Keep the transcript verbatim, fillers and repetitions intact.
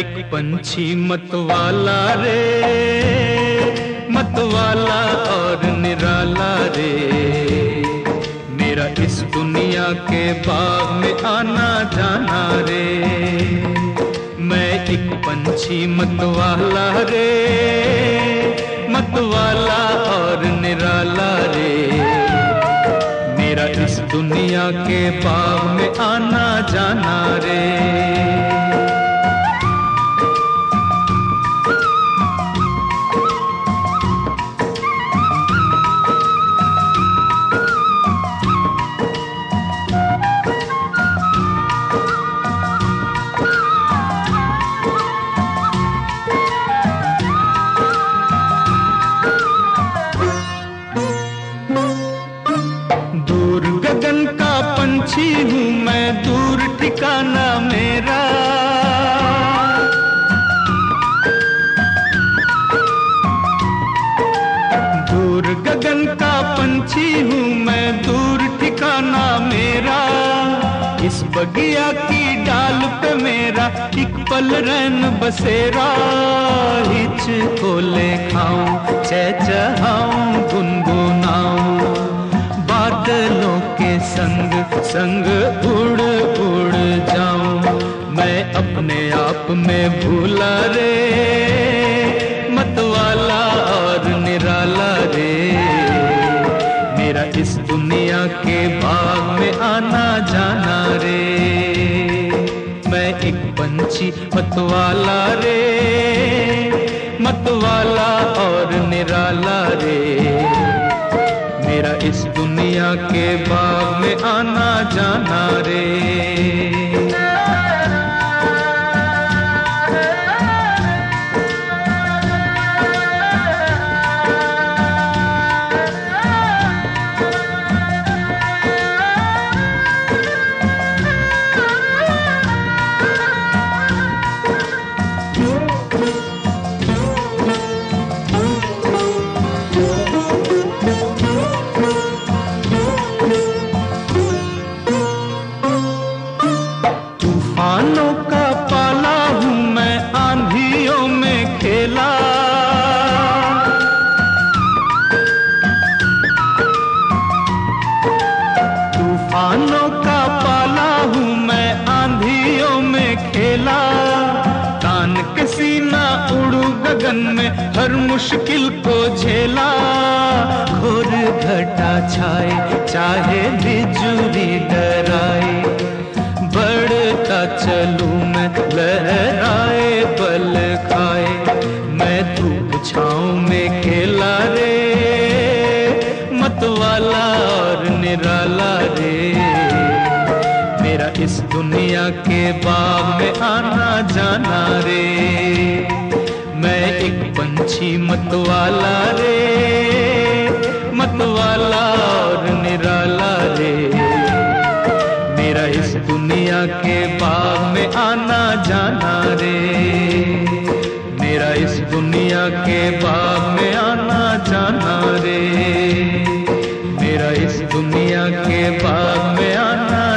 एक पंछी मतवाला रे, मतवाला और निराला रे। मेरा इस दुनिया के बाग में आना जाना रे। मैं एक पंछी मतवाला रे, मतवाला और निराला रे। मेरा इस दुनिया के बाग में आना जाना रे। दूर गगन का पंछी हूँ मैं, दूर ठिकाना मेरा। दूर गगन का पंछी हूँ मैं, दूर ठिकाना मेरा। इस बगिया की डाल पे मेरा एक पल रैन बसेरा। हिच खोले खाऊं, चहचहाऊं, गुनगुनाऊं, बादलों के संग संग उड़ उड़ जाऊं। मैं अपने आप में भूला रे, मतवाला और निराला रे। मेरा इस दुनिया के बाग में आना जाना रे। मैं एक पंछी मतवाला रे, मतवाला और निराला रे। मेरा इस दुनिया के बाग में आना जाना रे। तूफानों का पाला हूँ मैं, आंधियों में खेला। तूफानों का पाला हूँ मैं, आंधियों में खेला। तान के सीना उड़ू गगन में, हर मुश्किल को झेला। घोर घटा छाए चाहे बिजुली डराए, बढ़ता चलूं मैं लहराए बल खाए। मैं धूप छाँव में खेला रे, मतवाला और निराला रे। मेरा इस दुनिया के बाग में आना जाना रे। मैं एक पंछी मतवाला रे, मतवाला और निराला रे। मेरा इस दुनिया के बाग में आना जाना रे। मेरा इस दुनिया के बाग में आना जाना रे। मेरा इस दुनिया के बाग में आना